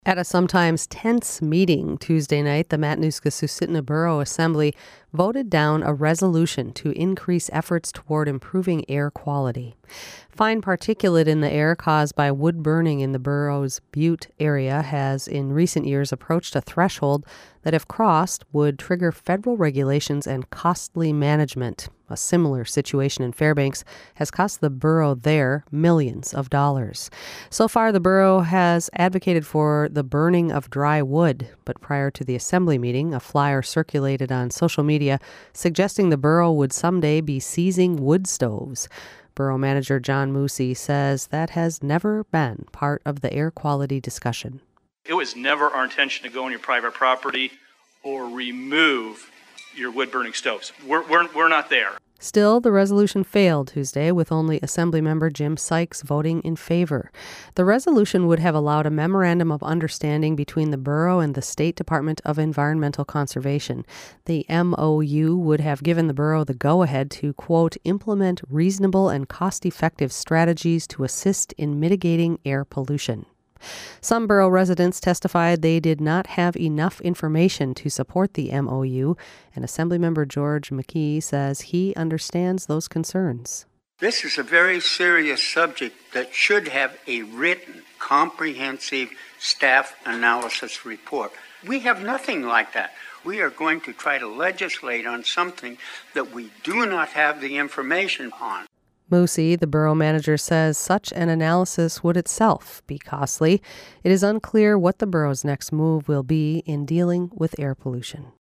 At a sometimes tense meeting Tuesday night, the Matanuska-Susitna Borough Assembly voted down a resolution to increase efforts toward improving air quality. Fine particulate in the air caused by wood burning in the borough's Butte area has in recent years approached a threshold that, if crossed, would trigger federal regulations and costly management. A similar situation in Fairbanks has cost the borough there millions of dollars. So far, the borough has advocated for the burning of dry wood, but prior to the assembly meeting, a flyer circulated on social media suggesting the borough would someday be seizing wood stoves. Borough Manager John Moosey says that has never been part of the air quality discussion. It was never our intention to go on your private property or remove your wood-burning stoves. We're not there. Still, the resolution failed Tuesday, with only Assemblymember Jim Sykes voting in favor. The resolution would have allowed a memorandum of understanding between the borough and the State Department of Environmental Conservation. The MOU would have given the borough the go-ahead to, quote, implement reasonable and cost-effective strategies to assist in mitigating air pollution. Some borough residents testified they did not have enough information to support the MOU, and Assemblymember George McKee says he understands those concerns. This is a very serious subject that should have a written, comprehensive staff analysis report. We have nothing like that. We are going to try to legislate on something that we do not have the information on. Moosey, the borough manager, says such an analysis would itself be costly. It is unclear what the borough's next move will be in dealing with air pollution.